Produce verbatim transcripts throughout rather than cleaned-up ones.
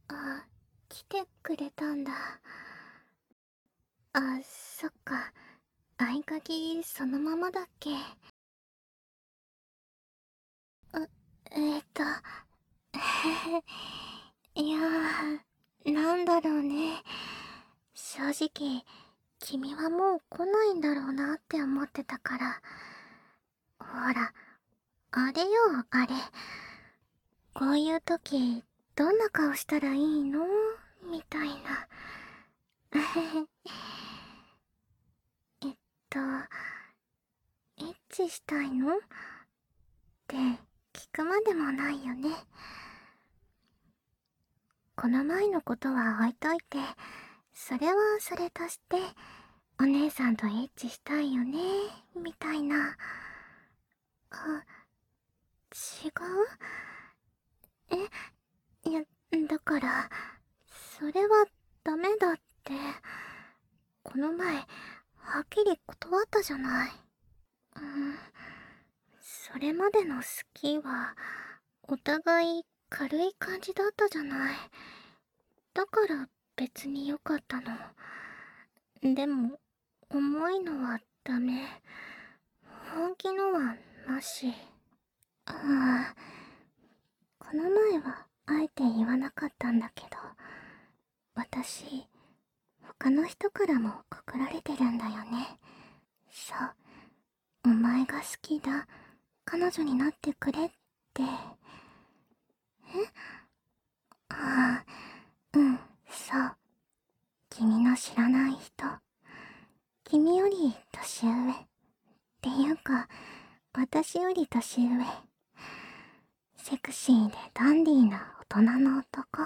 あ、来てくれたんだ。あ、そっか。合鍵そのままだっけ。う、えーっと、いやー、なんだろうね。正直、君はもう来ないんだろうなって思ってたから。ほら、あれよ、あれ。こういう時、どんな顔したらいいのみたいな。えっと、エッチしたいのって聞くまでもないよね。この前のことは置いといて、それはそれとして、お姉さんとエッチしたいよね、みたいな。あ、違うえ、いや、だから、それはダメだって、この前、はっきり断ったじゃない。うん、それまでの好きは、お互い軽い感じだったじゃない。だから別に良かったの。でも、重いのはダメ。本気のはなし。ああ、この前はあえて言わなかったんだけど、私、他の人からも告られてるんだよね。そう、お前が好きだ、彼女になってくれって。えああ、うん、そう。君の知らない人。君より年上。っていうか、私より年上。セクシーでダンディーな大人の男。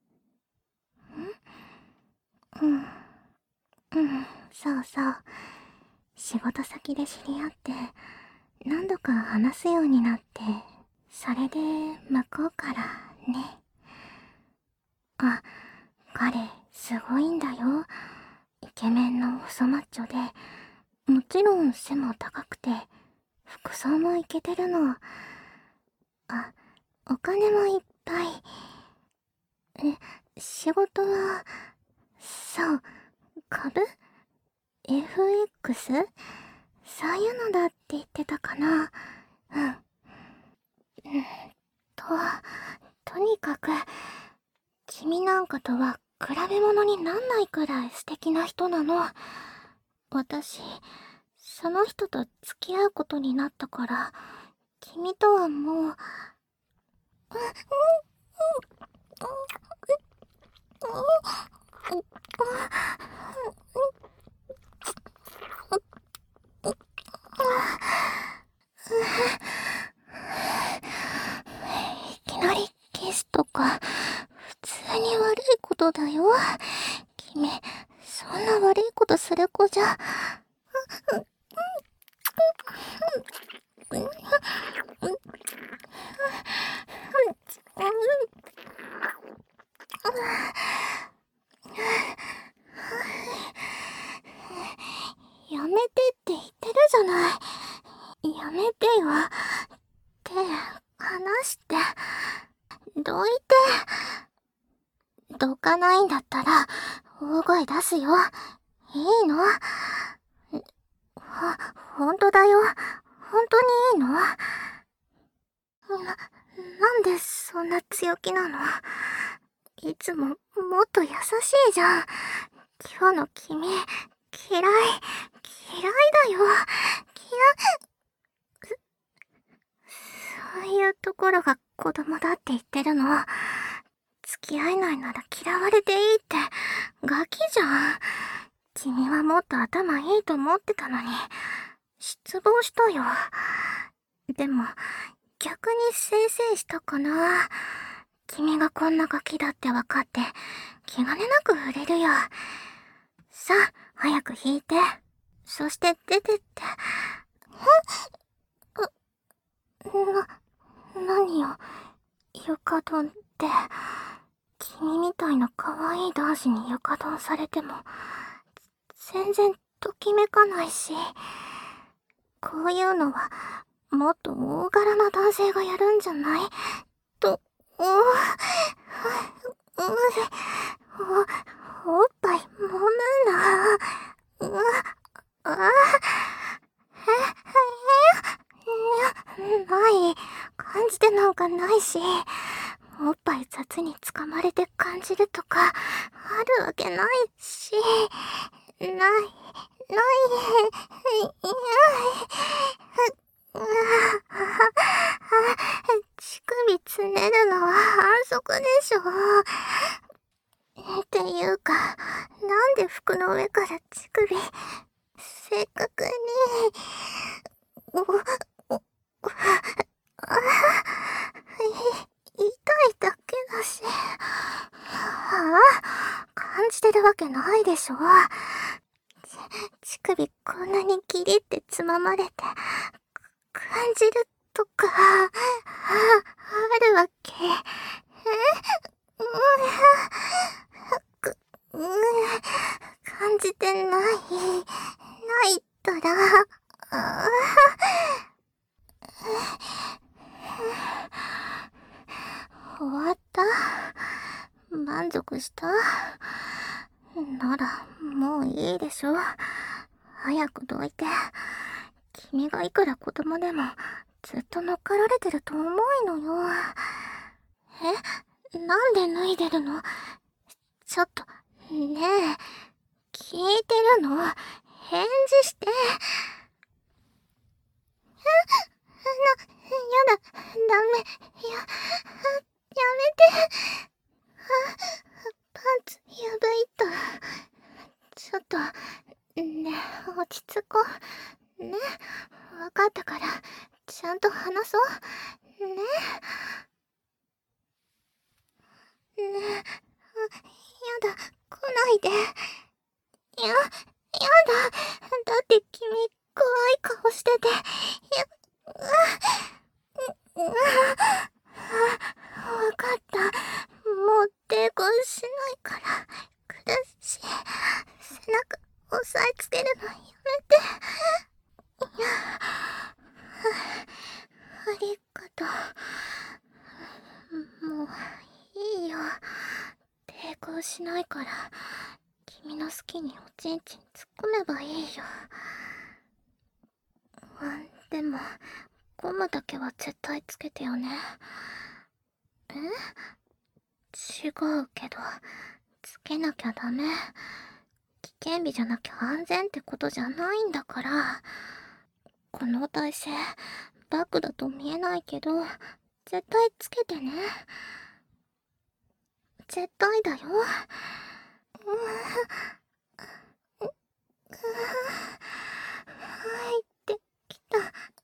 んうん、うん、そうそう。仕事先で知り合って、何度か話すようになって、それで向こうからね。あ、彼、すごいんだよ。イケメンの細マッチョで、もちろん背も高くて、服装もイケてるの。あ、お金もいっぱい。え、仕事は、そう、株 エフエックス？ そういうのだって言ってたかな。うん。うんと、とにかく、君なんかとは比べ物になんないくらい素敵な人なの。私、その人と付き合うことになったから、君とはもう、いきなりキスとか、普通に悪いことだよ。君、そんな悪いことする子じゃ。やめてって言ってるじゃない。やめてよ。手、離して。どいて。どかないんだったら、大声出すよ。いいの？ほ、ほんとだよ。ほんとにいいの？な、なんでそんな強気なの？いつももっと優しいじゃん。今日の君、嫌い、嫌いだよ。嫌い。そういうところが子供だって言ってるの。付き合えないなら嫌われていいって、ガキじゃん。君はもっと頭いいと思ってたのに、失望したよ。でも、逆にせいせいしたかな。君がこんなガキだって分かって、気兼ねなく触れるよ。さあ、早く引いて。そして出てって。な、何よ、床ドンって。君みたいな可愛い男子に床ドンされても、全然ときめかないし。こういうのは、もっと大柄な男性がやるんじゃないと、うう、う熱につかまれて感じるとか、あるわけないし、ない、ない、いや、乳首つねるのは反則でしょ。っていうか、なんで服の上から乳首、正確に、お、お、あ、痛いだけだし。はあ、感じてるわけないでしょ。乳首こんなにギリってつままれて、感じるとか、あ、あるわけ。え、うん、く、うん、感じてない、ないったら、あ、終わった？満足した？なら、もういいでしょ。早くどいて。君がいくら子供でも、ずっと乗っかられてると思いのよ。え？なんで脱いでるの？ちょっと、ねえ、聞いてるの？返事して。な、やだ、ダメ、や、やめて。パンツ破いた。ちょっと、ね、落ち着こう。ね、わかったから、ちゃんと話そう。ね。ね、やだ、来ないで。や、やだ。だって君、怖い顔してて。や、うわ、うわ、わかった。もう抵抗しないから。苦しい。背中、押さえつけるのやめて。いや、ありがとう。もう、いいよ。抵抗しないから、君の好きにおちんちん突っ込めばいいよ。でも、ゴムだけは絶対つけてよね。え？違うけど、つけなきゃダメ。危険日じゃなきゃ安全ってことじゃないんだから。この体勢、バッグだと見えないけど、絶対つけてね。絶対だよ。うん。入ってきた。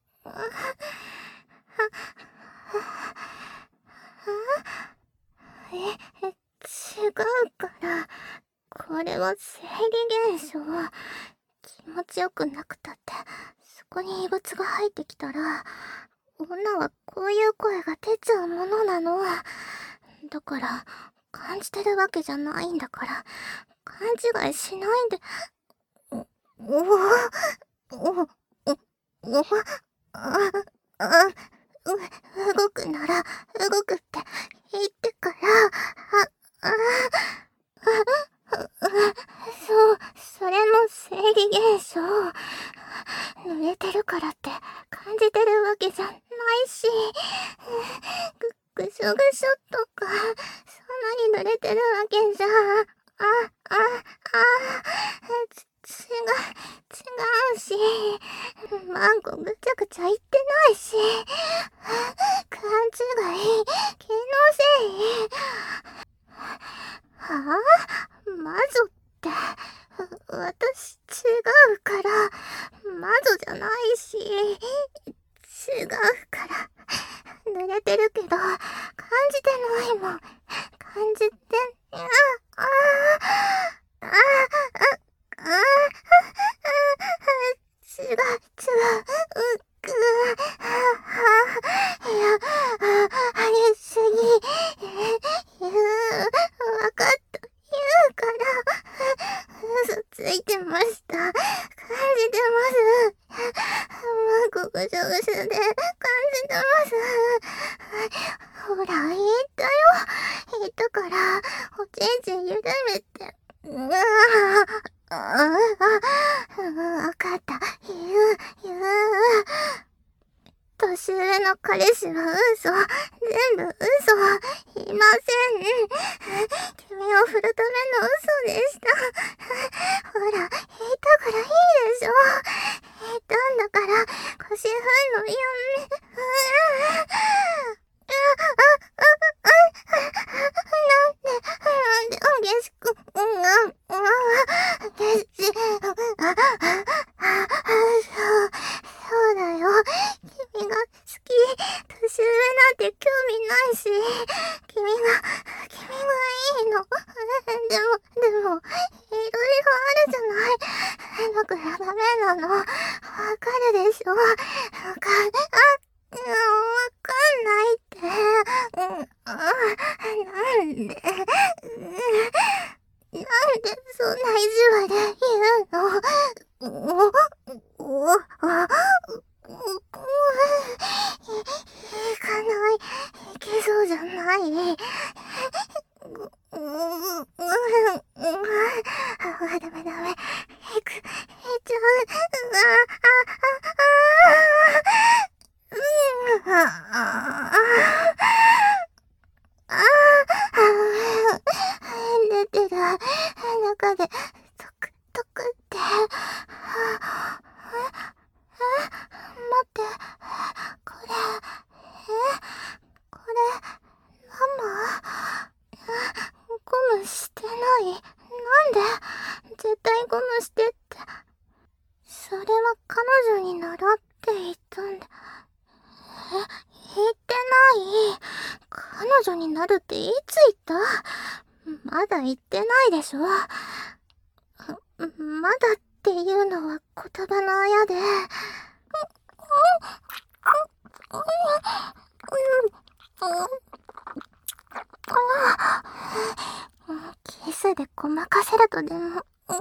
え、え、違うから。これは生理現象。気持ちよくなくたって、そこに異物が入ってきたら、女はこういう声が出ちゃうものなの。だから、感じてるわけじゃないんだから、勘違いしないで。お、お、お、お、お、あ、あ、う、動くなら、動くって言ってから、あ、あ、あ、そう、それも生理現象。濡れてるからって感じてるわけじゃないし、ぐ、ぐしょぐしょとか、そんなに濡れてるわけじゃ、あ、あ、あ、ち、違う、違うし、マンコぐちゃぐちゃ言ってないし、勘違い、気のせい。はぁ？魔女って、私違うから、魔女じゃないし、違うから、濡れてるけど、感じてないもん。感じて、あ、あ、あ、あ、あ、あ、違う、違う、う、く、いや、あ、ありすぎ、言う、わかった、言うから、嘘ついてました。感じてます。マンコぐしょぐしょで感じてます。ほら、言ったよ。言ったから、おちんちん緩めて。うわあ、あ、あ、わかった。言う、言う。 年上の彼氏は嘘。全部嘘。いません。君を振るための嘘でした。ほら、引いたからいいでしょ。引いたんだから、腰振んのやめ。なんで、なんで、激しく、うん、うん、激しい。そうだよ。君が好き。年上なんて興味ないし。君が、君がいいの。でも、でも、いろいろあるじゃない。だからダメなの。わかるでしょ。わかる、あ、わかんないって。うん、なんで、なんでそんな意地悪言うの。お、お、お、あ、いかない。いけそうじゃない。うん、うん、ダメダメ。いく、いっちゃう。ああ、ああ、うん、ああ、ああ、出てる。中で、トクトクって。え、え、待って。これ、え、これ、ママ？ゴムしてない。なんで？絶対ゴムしてって。それは彼女に習って言ったんだ。え、言ってない。彼女になるっていつ言った？まだ言ってないでしょ。まだっていうのは言葉のあやで。キスでごまかせるとでも。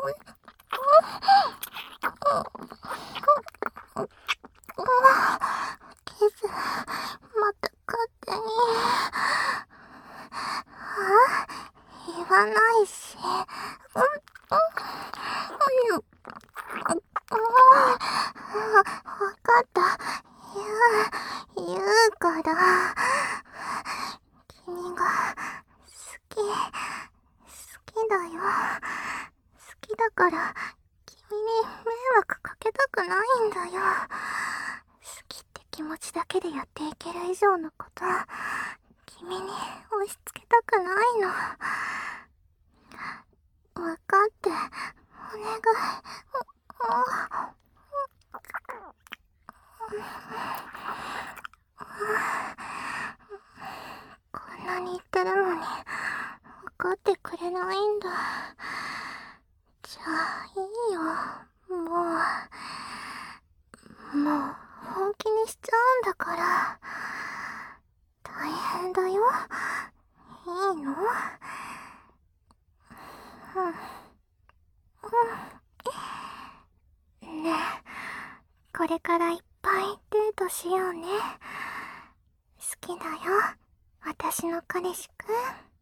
キス、また勝手に。あ？言わないし。うん、うん、うん、わかった。言う、言うから。君が、好き、好きだよ。好きだから、君に迷惑かけたくないんだよ。好きって気持ちだけでやっていける以上のこと、君に押し付けたくないの。わかって、お願い。こんなに言ってるのに、わかってくれないんだ。じゃあ、いいよ。もう、もう、本気にしちゃうんだから。大変だよ。いいの？うん。うん。ねえ、これからいっぱいデートしようね。好きだよ。私の彼氏くん。